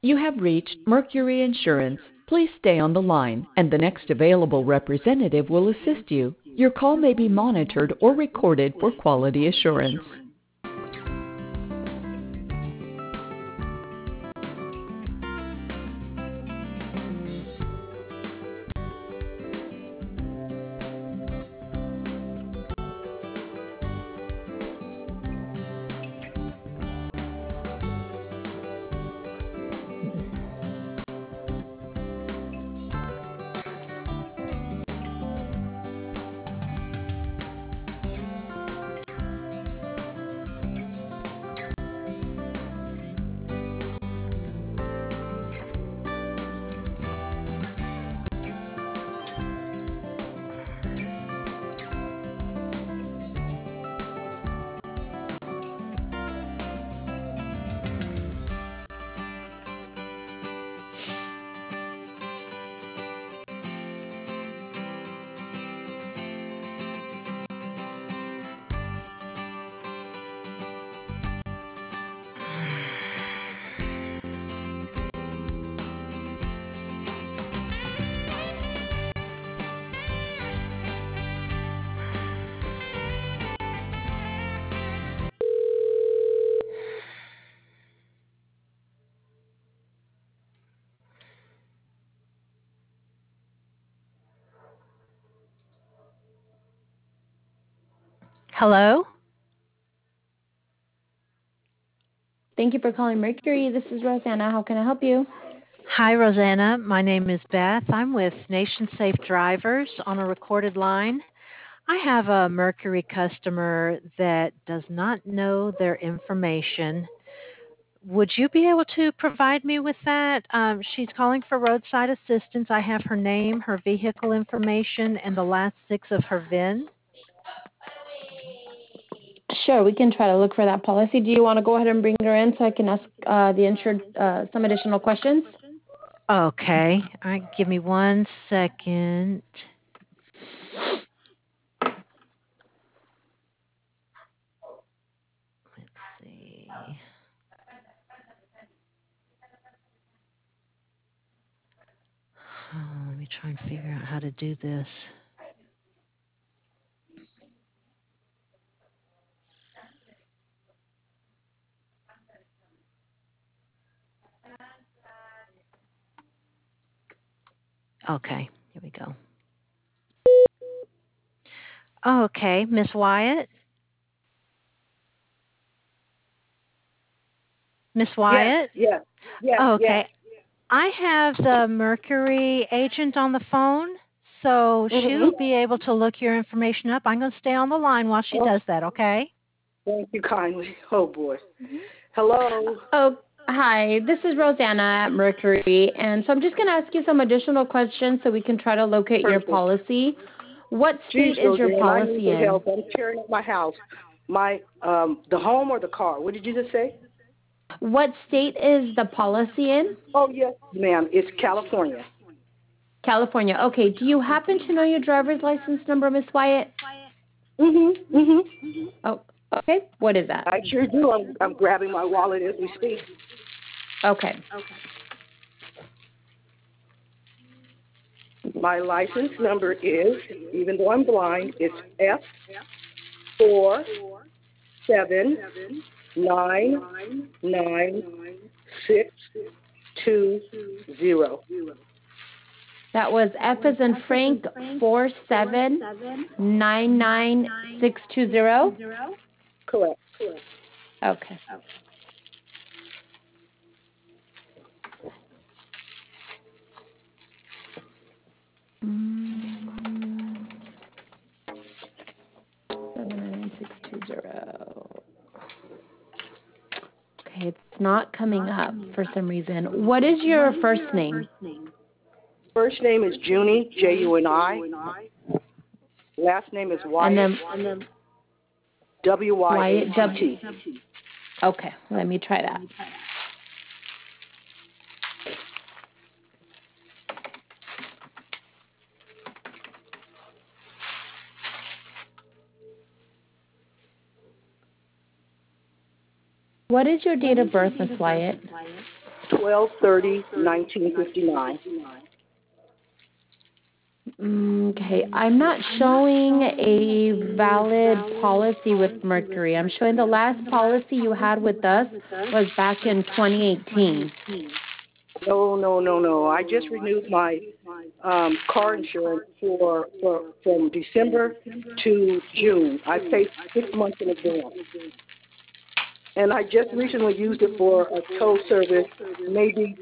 You have reached Mercury Insurance. Please stay on the line, and the next available representative will assist you. Your call may be monitored or recorded for quality assurance. Hello? Thank you for calling Mercury. This is Rosanna. How can I help you? Hi, Rosanna. My name is Beth. I'm with Nation Safe Drivers on a recorded line. I have a Mercury customer that does not know their information. Would you be able to provide me with that? She's calling for roadside assistance. I have her name, her vehicle information, and the last 6 of her VIN. Sure, we can try to look for that policy. Do you want to go ahead and bring her in so I can ask the insured some additional questions? Okay. All right, give me 1 second. Let's see. Oh, let me try and figure out how to do this. Okay, here we go. Okay, Miss Wyatt? Miss Wyatt? Yes. Okay. I have the Mercury agent on the phone, so she'll Mm-hmm. be able to look your information up. I'm going to stay on the line while she Oh, does that, okay? thank you kindly. Oh boy. Hello. Oh, hi. This is Rosanna at Mercury, and so I'm just going to ask you some additional questions so we can try to locate your Perfect. policy. What Jeez, state is your Roseanne, I need policy the in? help. I'm tearing up my house. My the home or the car? What did you just say? What state is the policy in? Oh yes, ma'am. It's California. California. Okay. Do you happen to know your driver's license number, Miss Wyatt? Mhm. Oh, okay. What is that? I sure do. I'm grabbing my wallet as we speak. Okay. My license number is, even though I'm blind, it's F47999620. That was F as in Frank 4799620. Correct. Okay. Mm, 79620. Okay, it's not coming up for some reason. What is your first name? First name is Junie, Juni. Last name is And Wyatt, then Wyatt W. Wyatt. Okay, let me try that. What is your date of birth, Miss Wyatt? 12/30/1959. Okay, I'm not showing a valid policy with Mercury. I'm showing the last policy you had with us was back in 2018. No. I just renewed my car insurance from December to June. I paid 6 months in advance. And I just recently used it for a tow service, maybe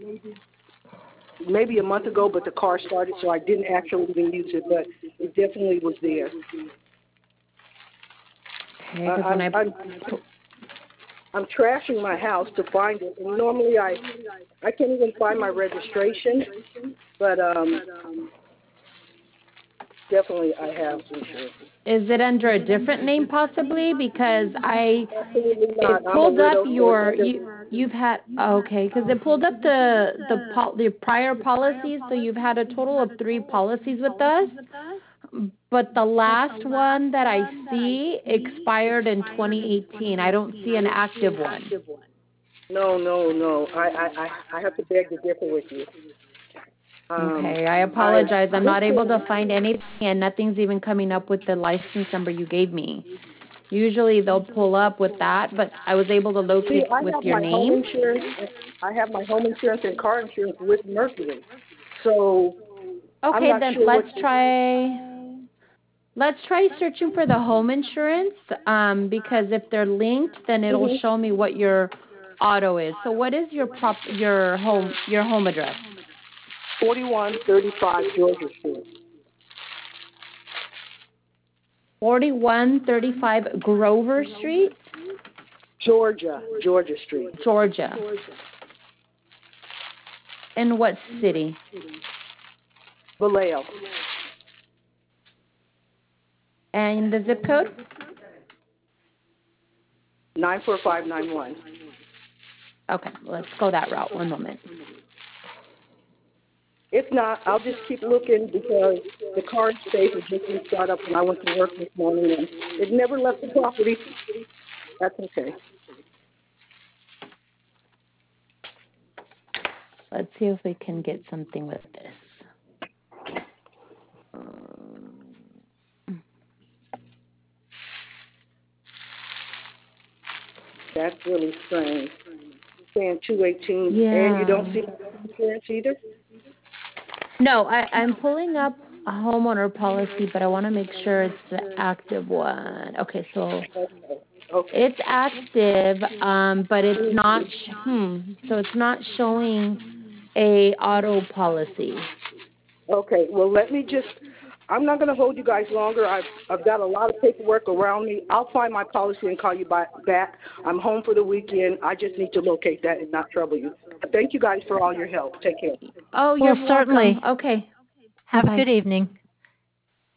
a month ago, but the car started, so I didn't actually even use it, but it definitely was there. Okay, because I'm trashing my house to find it, and normally I can't even find my registration, but definitely I have insurance. is it under a different name possibly? Because Absolutely not. it I'm a pulled up widow. you've had okay, because it pulled up the prior policies, so you've had a total of 3 policies with us. But the last one that I see expired in 2018. I don't see an active one. No. I have to beg to differ with you. Okay, I apologize. I'm not able to find anything, and nothing's even coming up with the license number you gave me. Usually they'll pull up with that, but I was able to locate with your name. I have my home insurance and car insurance with Mercury. So I'm Okay, not then sure let's try searching for the home insurance, because if they're linked, then it'll show me what your auto is. So what is your home address? 4135 Georgia Street. 4135 Grover Street, Georgia Street. Georgia. In what city? Vallejo. And the zip code? 94591. Okay, let's go that route. One moment. If not, I'll just keep looking because the card safe has just been shot up when I went to work this morning and it never left the property. That's okay. Let's see if we can get something with this. That's really strange. Saying 218 Yeah. and you don't see insurance either? No, I'm pulling up a homeowner policy, but I want to make sure it's the active one. Okay, so it's active, but it's not. So it's not showing a auto policy. Okay, well, I'm not going to hold you guys longer. I've got a lot of paperwork around me. I'll find my policy and call you back. I'm home for the weekend. I just need to locate that and not trouble you. Thank you guys for all your help. Take care. Oh, you're Well, certainly. welcome. Okay. Have Bye-bye. a good evening.